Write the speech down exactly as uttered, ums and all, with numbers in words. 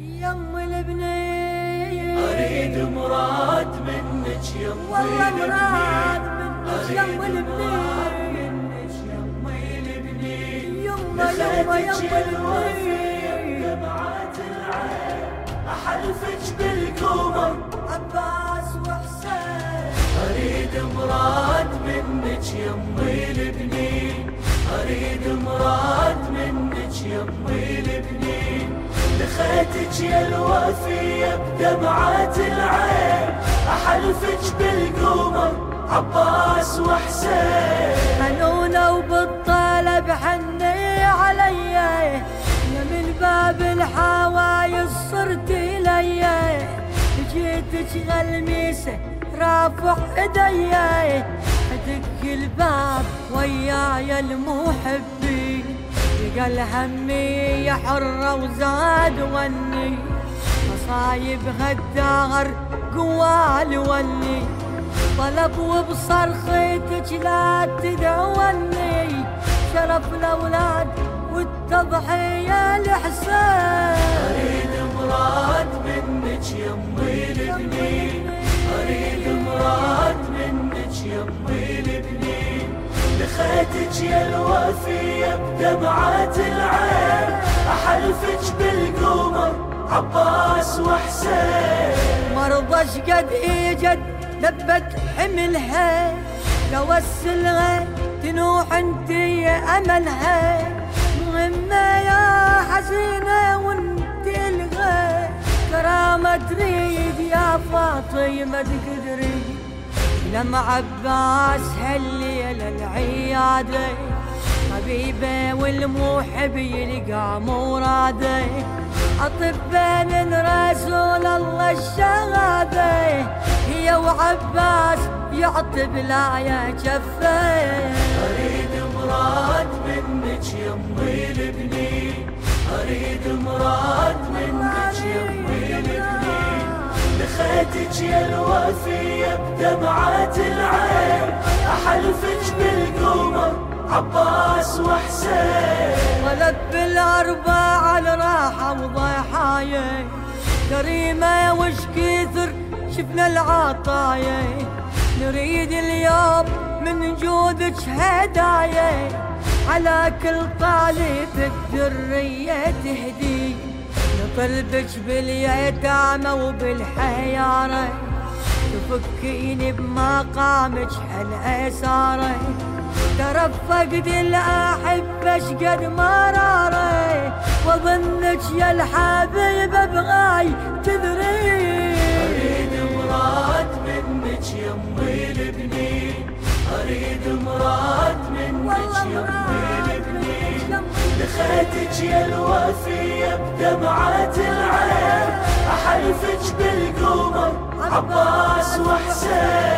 يم البنين اريد مراد منك يم والله مراد منك يم البنين يما يما يما البنين دمعات العين احلفك بالقمر عباس وحسين اريد مراد منك يمي البنين اريد مراد منك يمي البنين لخيتك يا الوفية بدمعات العين احلفك بالقمر عباس وحسين حنونة وبالطلب حني علي يا من باب الحوايج صرت لي جيتك غلميسة رافع ايدي ادق الباب وياي المحبين قال همي يا حرة وزاد وني مصايب غدار قوال وني طلب وبصرختك لا تدعوني شرف الاولاد والتضحية لحسين اريد مراد منك يمي البنين اريد مراد منك يمي البنين لخيتك يا الوفية بدمعات العين احلفك بالقمر عباس وحسين مرضاش قد ايجد دبت حملها توسلها تنوح انتي املها مهمة يا حزينة وانت الغى كرامة تريد يا فاطمة تقدري لما عباس هالليلة العيادة حبيبه والمحب يلقى مراده أطب من رسول الله الشهادة هي وعباس يعطب لا يا جفين اريد مراد منك يمي البنين اريد مراد منك يمي البنين لخيتك يا الوفية بدمعات العين احلفك بالقمر عباس وحسين طلب بالأربعة الراحة وضحايا كريمة وش كثر شفنا العطايا نريد اليوم من جودك هدايا على كل طالب الدرية تهدي نطلبك باليتامى وبالحيارة تفكيني بمقامك هالعسارة ترى فقد الأحبة شقد مراري وظنك يا الحبيب بغاي تدري اريد مراد منك يمي البنين اريد مراد منك يمي البنين لخيتك يا الوفية بدمعات العين احلفك بالقمر عباس وحسين